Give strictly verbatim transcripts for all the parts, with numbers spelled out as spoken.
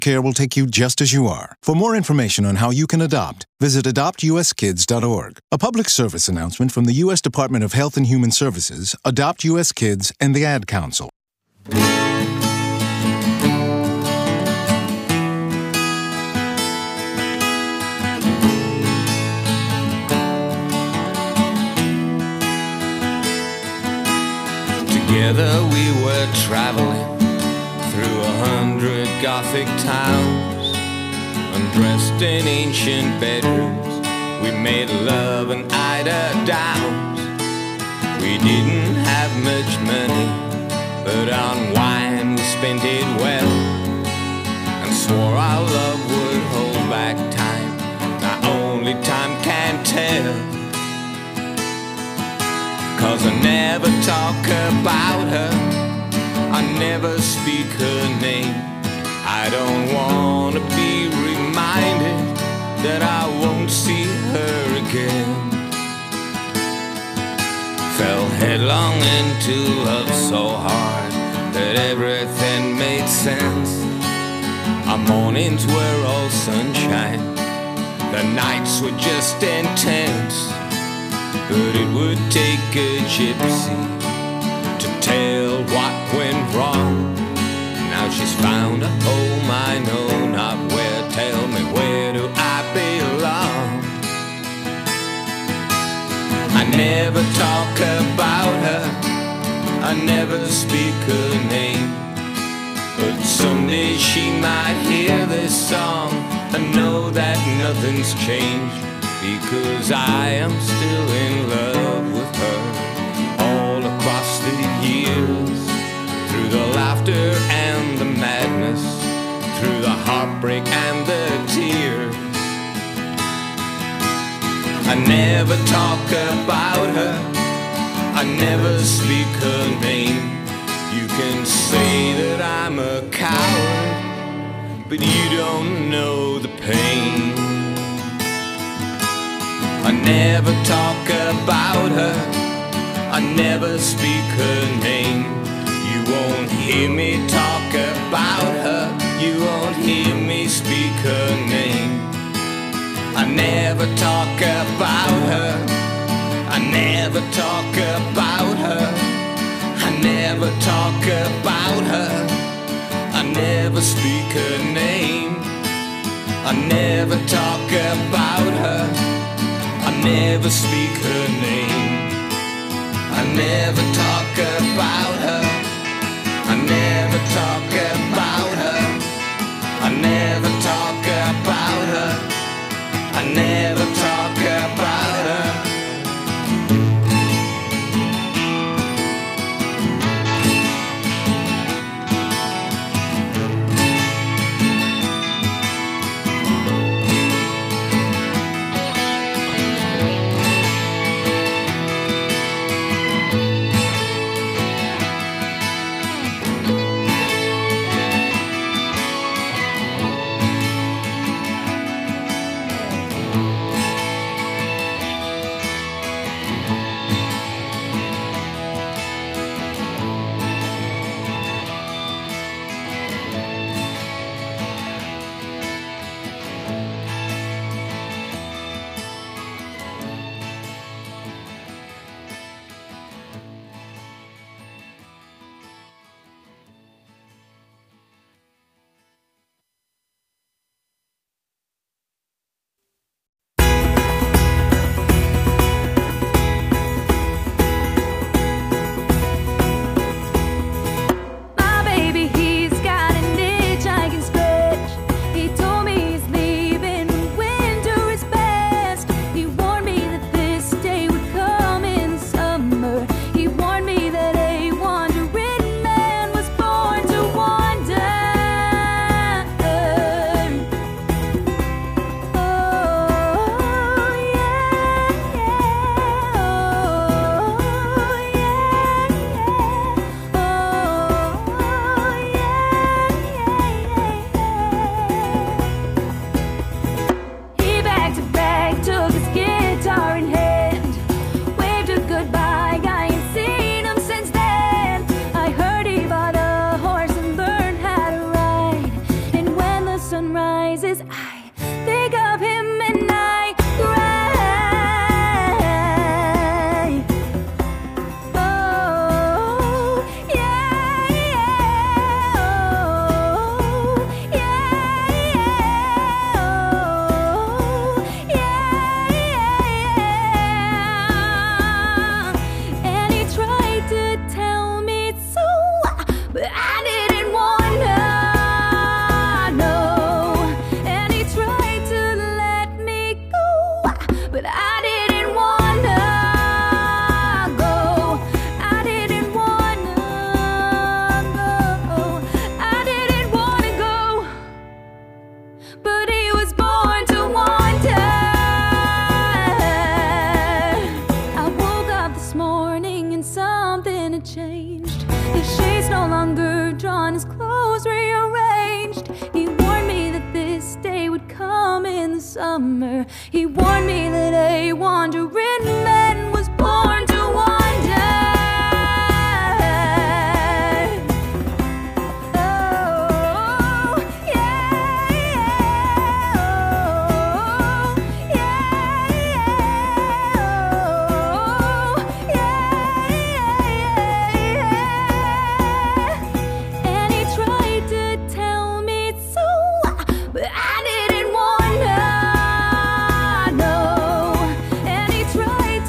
care will take you just as you are. For more information on how you can adopt, visit adopt u s kids dot org. A public service announcement from the U S Department of Health and Human Services, Adopt U S Kids, and the Ad Council. Together we were traveling through a hundred Gothic towns, undressed in ancient bedrooms. We made love and eider downs. We didn't have much money, but on wine we spent it well, and swore our love would hold back time. Now only time can tell, 'cause I never talk about her, I never speak her name. I don't want to be reminded that I won't see her again. Fell headlong into love so hard that everything made sense. Our mornings were all sunshine, the nights were just intense. But it would take a gypsy to tell what went wrong. Now she's found a home I know not where. Tell me, where do I belong? I never talk about her, I never speak her name, but someday she might hear this song and know that nothing's changed, because I am still in love with her. All across the years, through the laughter and the madness, through the heartbreak and the tears, I never talk about her, I never speak her name. You can say that I'm a coward, but you don't know the pain. I never talk about her, I never speak her name. You won't hear me talk about her, you won't hear me speak her name. I never talk about her, I never talk about her, I never talk about her, I never speak her name. I never talk about her, I never speak her name. I never talk about her, I never talk about her, I never talk about her, I never talk about her. sun rises, I think of him and I cry. Oh, yeah, yeah, oh, yeah, yeah, oh, yeah, yeah. And he tried to tell me so, but I didn't want to know. And he tried to let me go, but I didn't want to go. I didn't want to go. I didn't want to go. But he was born to wander. I woke up this morning and something had changed. His shades no longer drawn, his clothes rearranged. He warned me that this day would come in the summer. He warned me that a wandering man was born to wander. Oh, yeah, yeah, oh, yeah, yeah, oh, yeah, yeah, yeah. And he tried to tell me so, but I didn't want to know. And he tried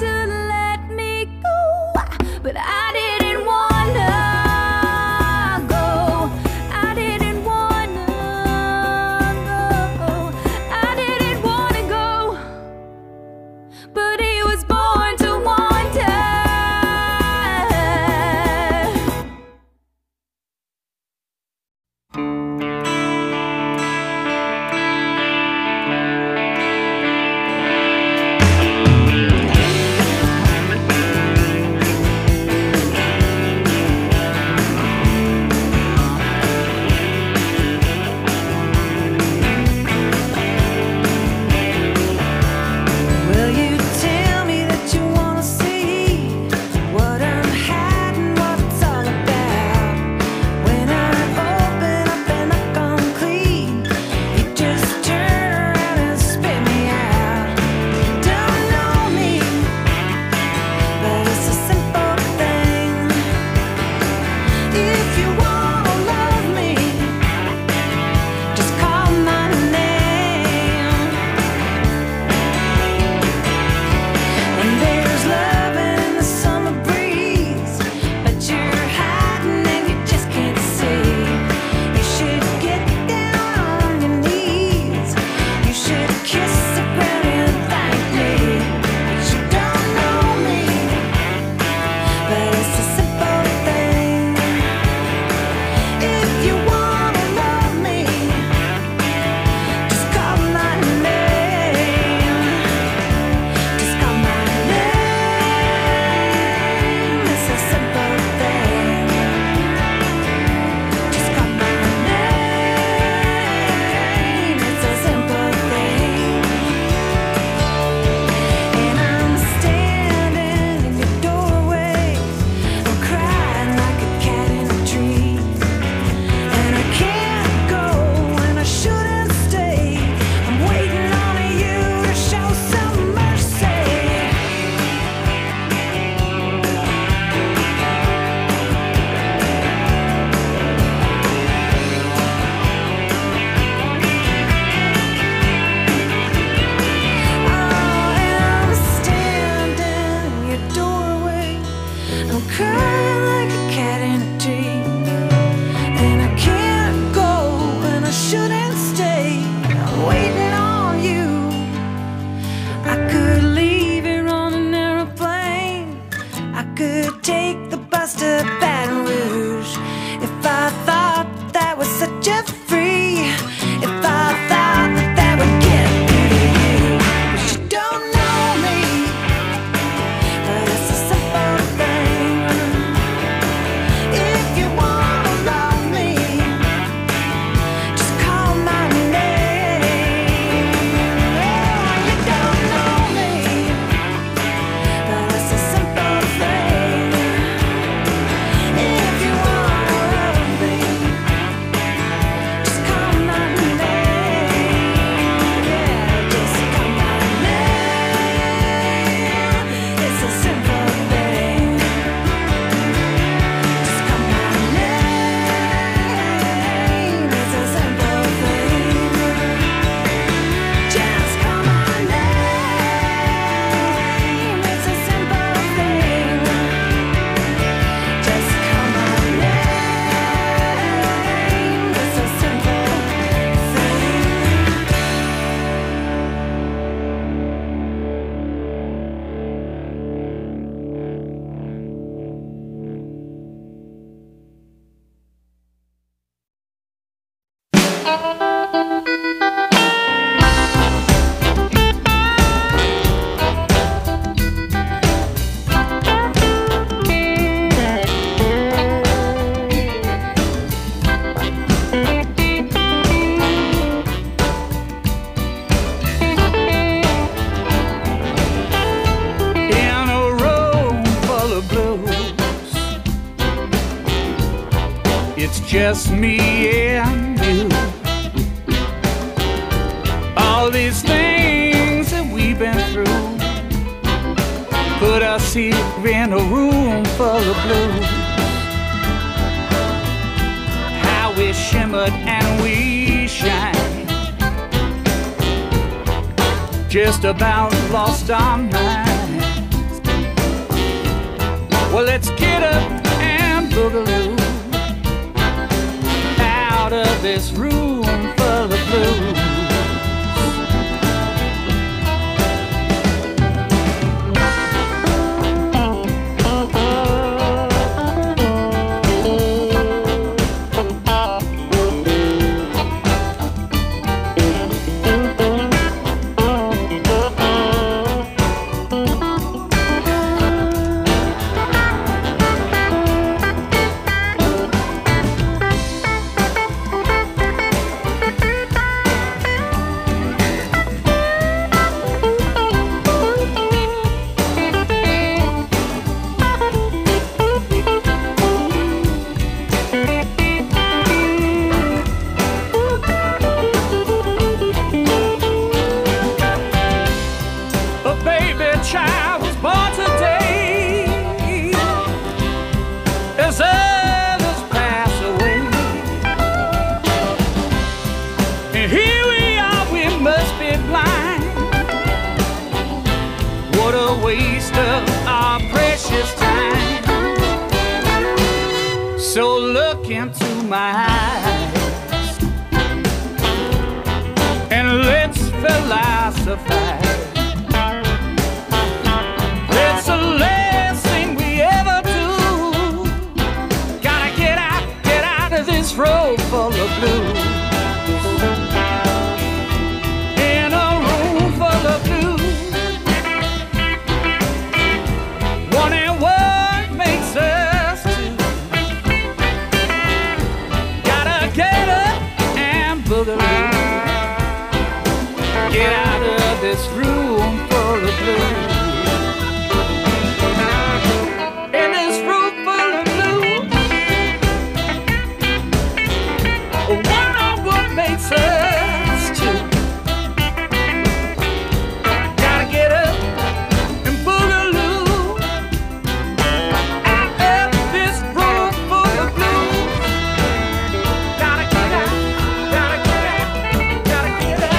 just me and you. All these things that we've been through put us here in a room full of blues. How we shimmered and we shine, just about lost our minds. Well, let's get up and boogaloo out of this room full of blues. So look into my eyes and let's philosophize. It's the last thing we ever do. Gotta get out, get out of this road full of blues. In a room full of blues. Wondering what makes us two. Gotta get up and boogaloo. Get out of this room full of blues. In this room full of blues. Wonder what makes us two. Gotta get up and boogaloo out of this room full of blues. Gotta get out, gotta get out, gotta get out.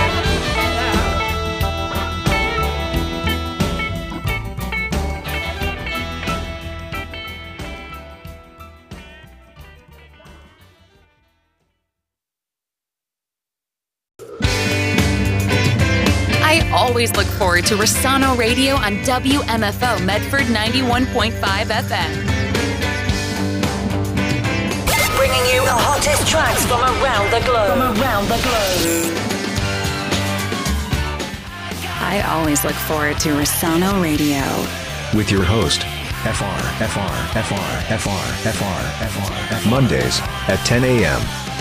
I always look forward to Rossano Radio on W M F O Medford ninety-one point five F M. Bringing you the hottest tracks from around the globe. From around the globe. I always look forward to Rossano Radio. With your host, F R, F R, F R, F R, F R, F R, F R. Mondays at ten a.m.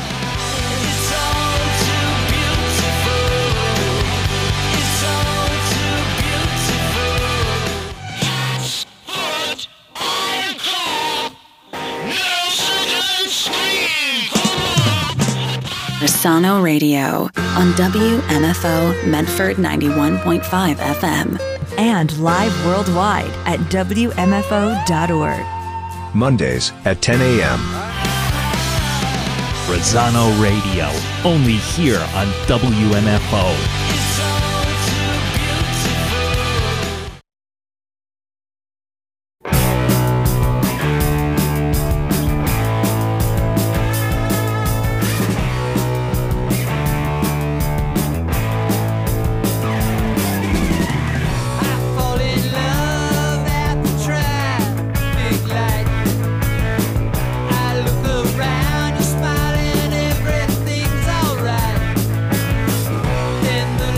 Rossano Radio on W M F O Medford ninety-one point five F M. And live worldwide at W M F O dot org. Mondays at ten a.m. Rossano Radio, only here on W M F O. In the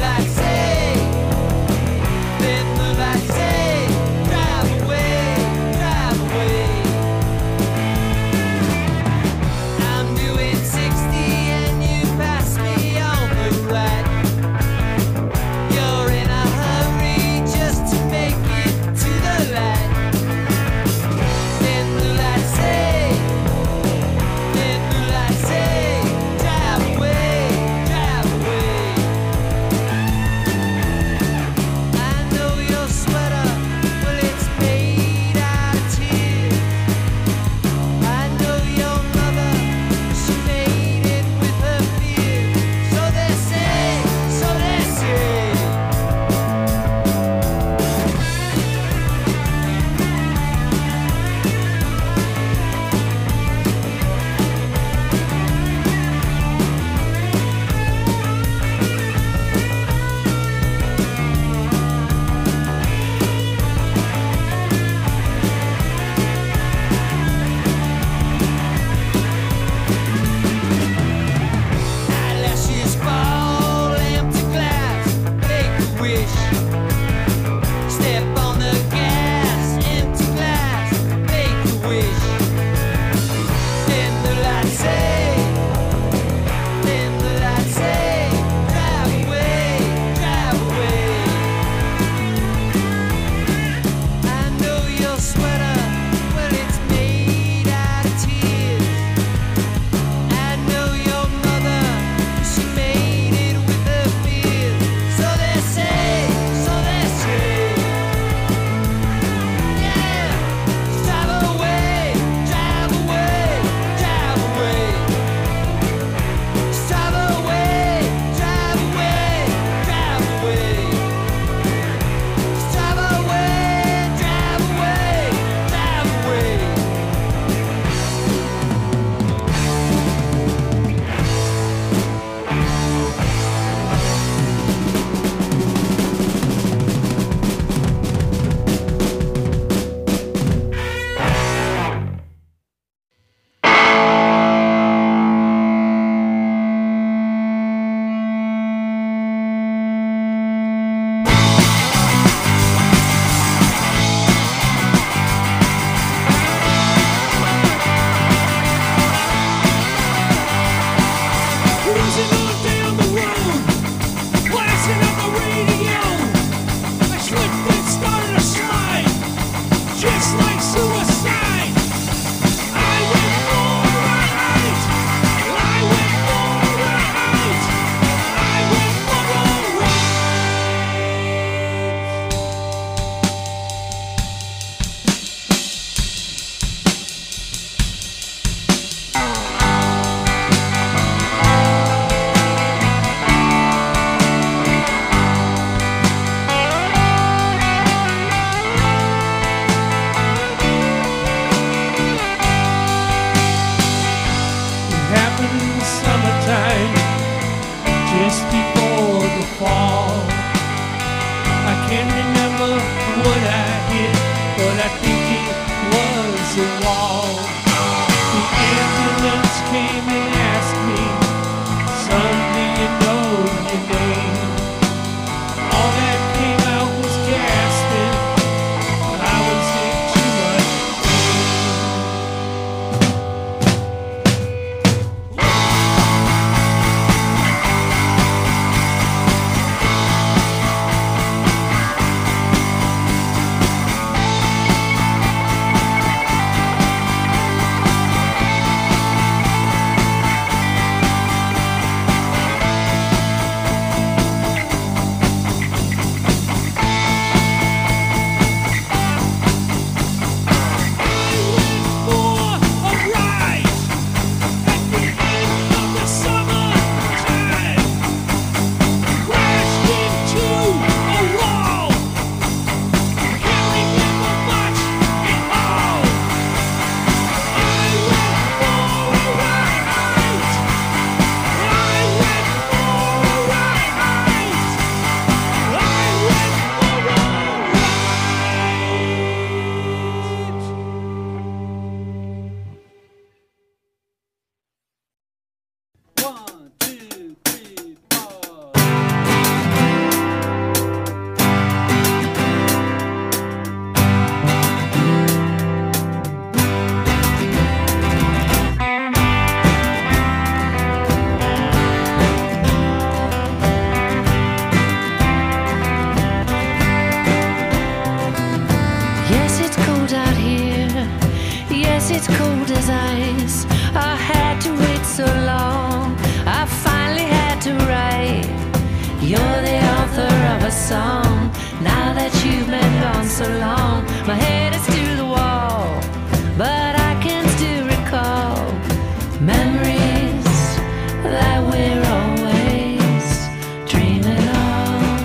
You're the author of a song. Now that you've been gone so long, my head is to the wall, but I can still recall memories that we're always dreaming of.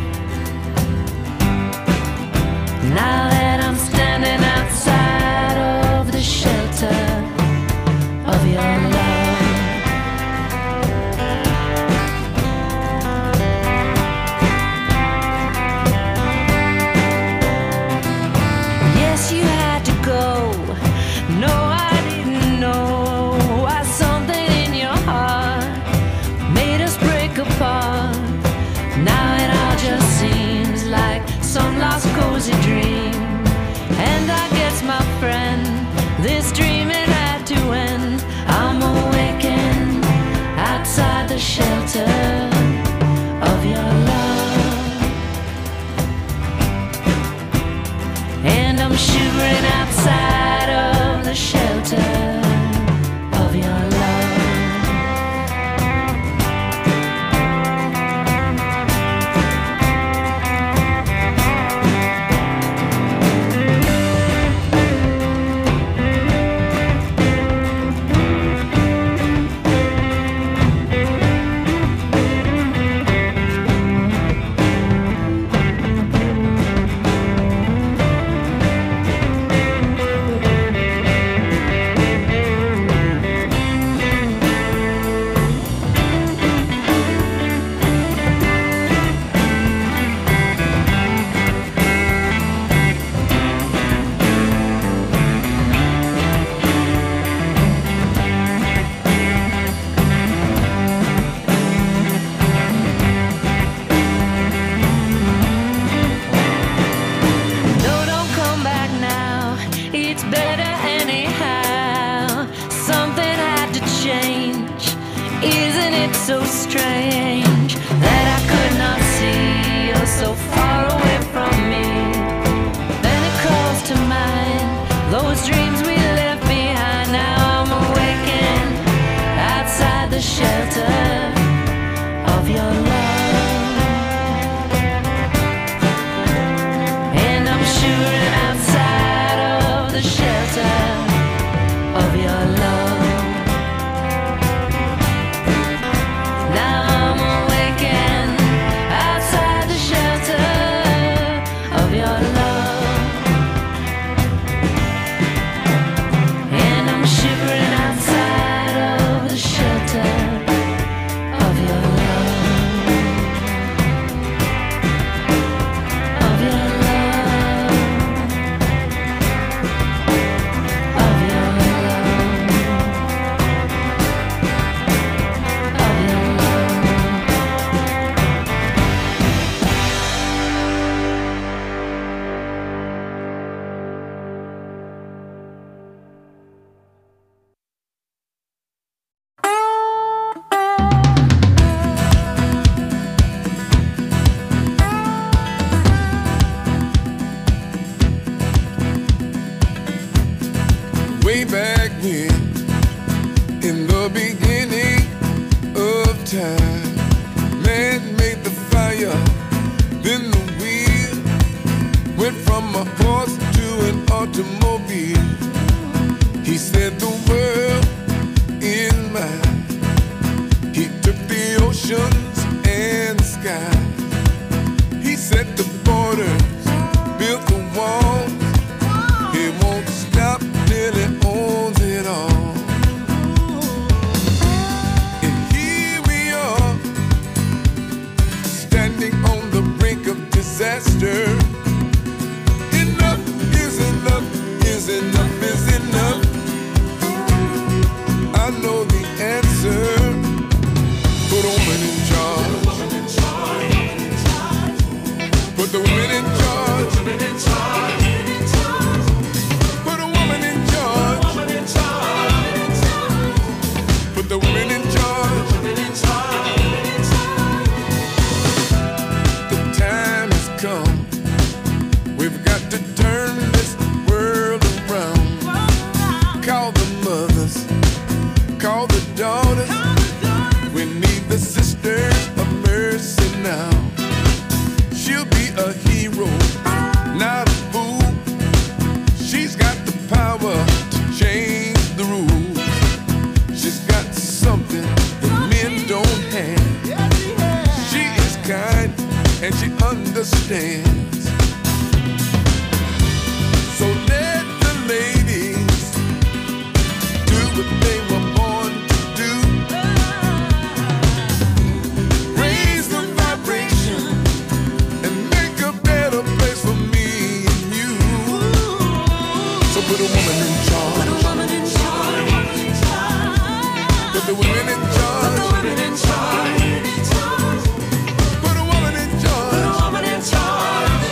Now that I'm standing outside of the shelter of your love, yes, you had to go. No, I didn't know why something in your heart made us break apart. Now it all just seems like some lost cozy dream. And I guess, my friend, this dream it had to end. I'm awakened outside the shelter of your love, and I'm shivering outside of the shelter of your love. No, don't come back now. It's better anyhow. Something had to change. Isn't it so strange that I could not see you're so far away from me? Then it calls to mind those dreams we left behind. Now I'm awakened outside the shelter of your love, and I'm shivering outside of the shelter of your love. Now I'm awakened outside the shelter of your love, and I'm shivering outside of the shelter of your love, of your love, of your love, of your love. Way back when, in the beginning of time, man made the fire, then the wheel went from a horse to an automobile. He said the world is mine. He took the oceans and the sky. He set the borders, built the walls. He won't stop till he owns it all. And here we are, standing on the brink of disaster. Enough is enough, is enough, is enough. I know the answer. Put a woman in charge. Put the women in charge. Put a woman in charge. Put the women in charge. The time has come and she understands. So let the ladies do what they were born to do. Raise the vibration and make a better place for me and you. So put a woman in charge. Put a woman in charge. Put the women in charge. Put the women in charge. Put a woman in charge. Put a woman in charge.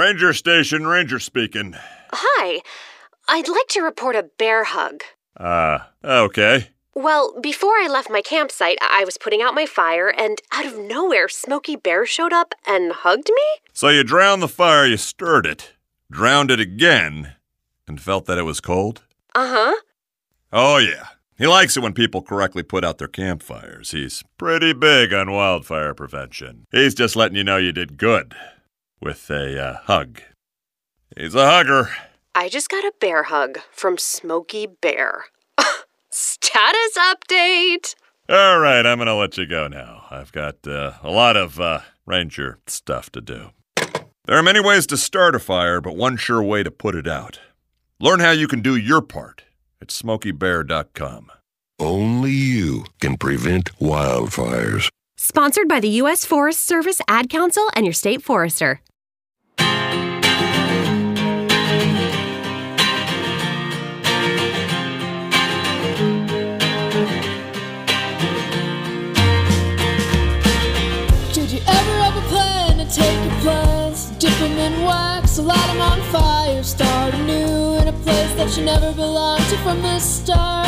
Ranger Station, Ranger speaking. Hi. I'd like to report a bear hug. Uh, okay. Well, before I left my campsite, I was putting out my fire, and out of nowhere, Smokey Bear showed up and hugged me? So you drowned the fire, you stirred it, drowned it again, and felt that it was cold? Uh-huh. Oh, yeah. He likes it when people correctly put out their campfires. He's pretty big on wildfire prevention. He's just letting you know you did good with a uh, hug. He's a hugger. I just got a bear hug from Smokey Bear. Status update! All right, I'm going to let you go now. I've got uh, a lot of uh, ranger stuff to do. There are many ways to start a fire, but one sure way to put it out. Learn how you can do your part at smokey bear dot com. Only you can prevent wildfires. Sponsored by the U S Forest Service, Ad Council, and your state forester. Did you ever have a plan to take your plans, dip them in wax, light them on fire, start anew in a place that you never belonged to from the start?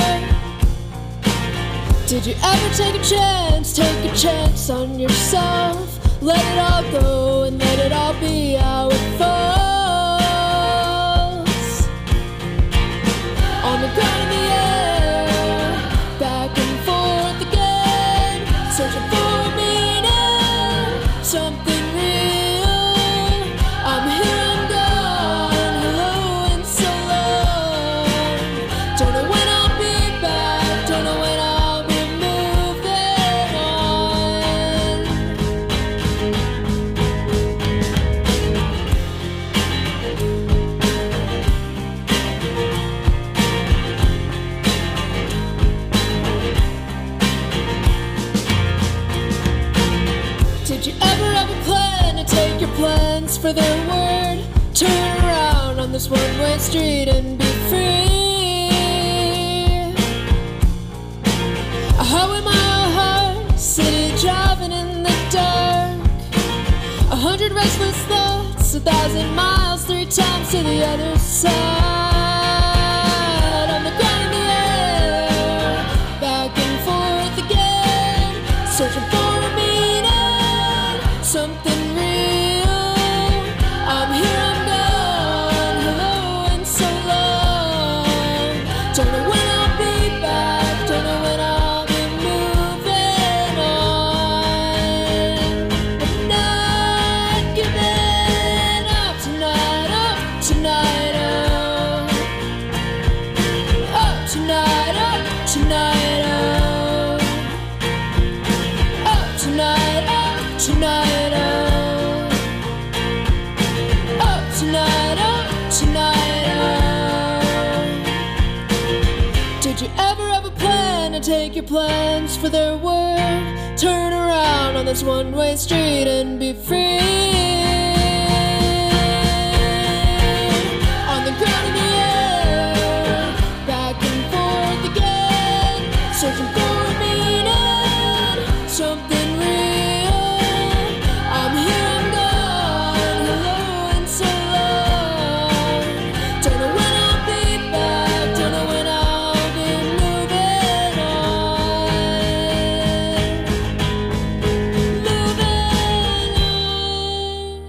Did you ever take a chance, take a chance on yourself, let it all go and let it all be how it falls? On the ground in the air, back and forth again, searching for a meaning, something real. I'm here, I'm gone, hello and so long. Don't know when I'll be back, don't know when I'll be moving on. Did you ever have a plan to take your plans for their word? Turn around on this one-way street and be free. A highway mile hard, city driving in the dark. A hundred restless thoughts, a thousand miles, three times to the other side. On the ground in the air, back and forth again, searching for a meaning, something real. I'm here, I'm gone, hello and so long. Don't know when I'll be back, don't know when I'll be moving on. I'm not giving up tonight, up tonight, oh. Up tonight, up tonight, oh. Up tonight, up tonight, oh. Up tonight, up tonight, oh. Did you ever have a plan to take your plans for their word? Turn around on this one-way street and be free. On the ground in the air, back and forth again, searching for a meaning, something real. I'm here, I'm gone, hello and so long. Don't know when I'll be back, don't know when I'll be moving on. Moving on.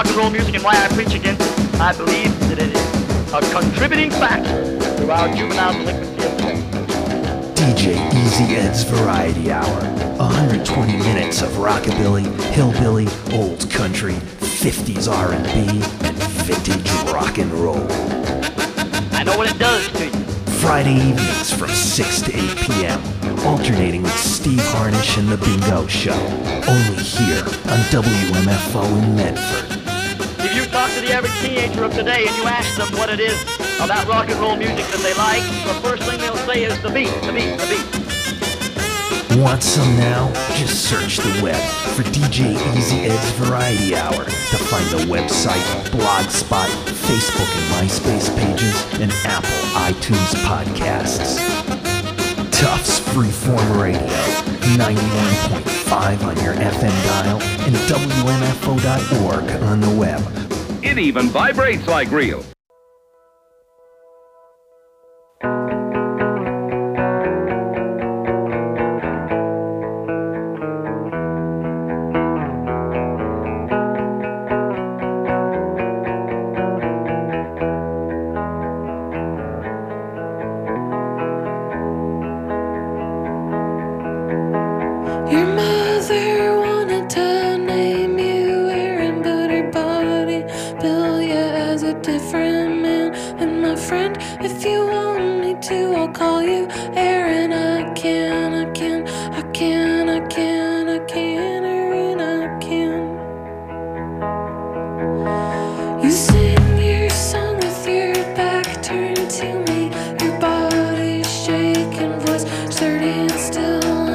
rock and roll music and why I preach against it. I believe that it is a contributing factor to our juvenile delinquency of sex. D J Easy Ed's Variety Hour. one hundred twenty minutes of rockabilly, hillbilly, old country, fifties R and B, and vintage rock and roll. I know what it does to you. Friday evenings from six to eight p.m. Alternating with Steve Harnish and The Bingo Show. Only here on W M F O in Medford. If you talk to the average teenager of today and you ask them what it is about rock and roll music that they like, the first thing they'll say is the beat, the beat, the beat. Want some now? Just search the web for D J Easy Ed's Variety Hour to find the website, Blogspot, Facebook and MySpace pages, and Apple iTunes podcasts. Tufts Freeform Radio, ninety-one point five on your F M dial, and W M F O dot org on the web. It even vibrates like real. Your mother wanted to name you Aaron, but her body built you as a different man. And my friend, if you want me to, I'll call you Aaron. I can, I can, I can, I can, I can, Aaron, I can. You sing your song with your back turned to me, your body shaking, voice sturdy and still.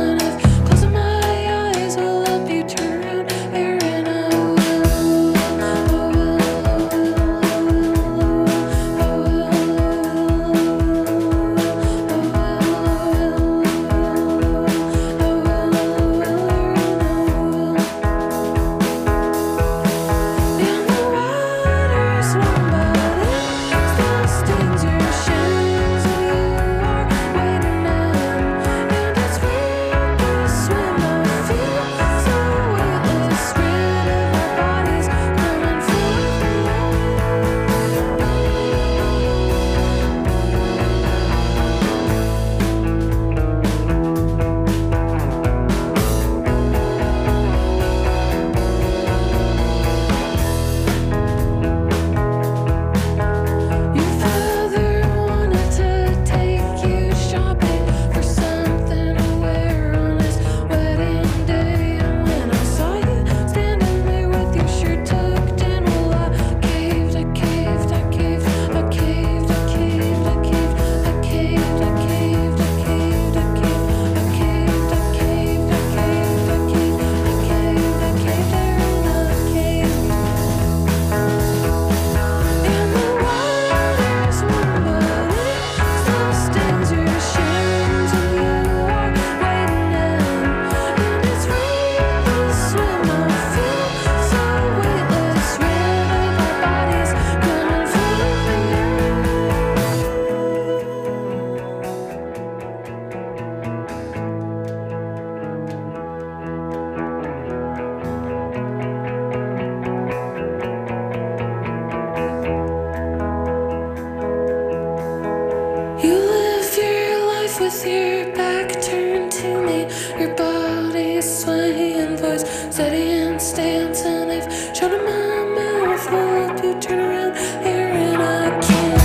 With your back turned to me, your body swaying, voice steady and stance, and I've shut up my mouth, hope you turn around, Aaron, I can't.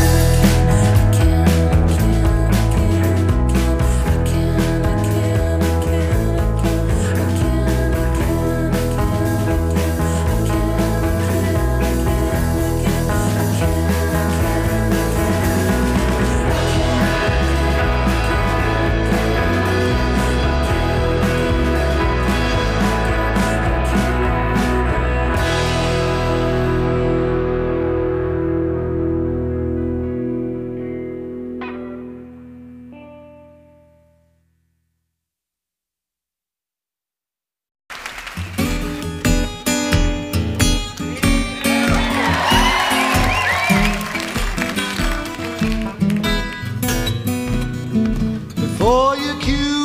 Before you cue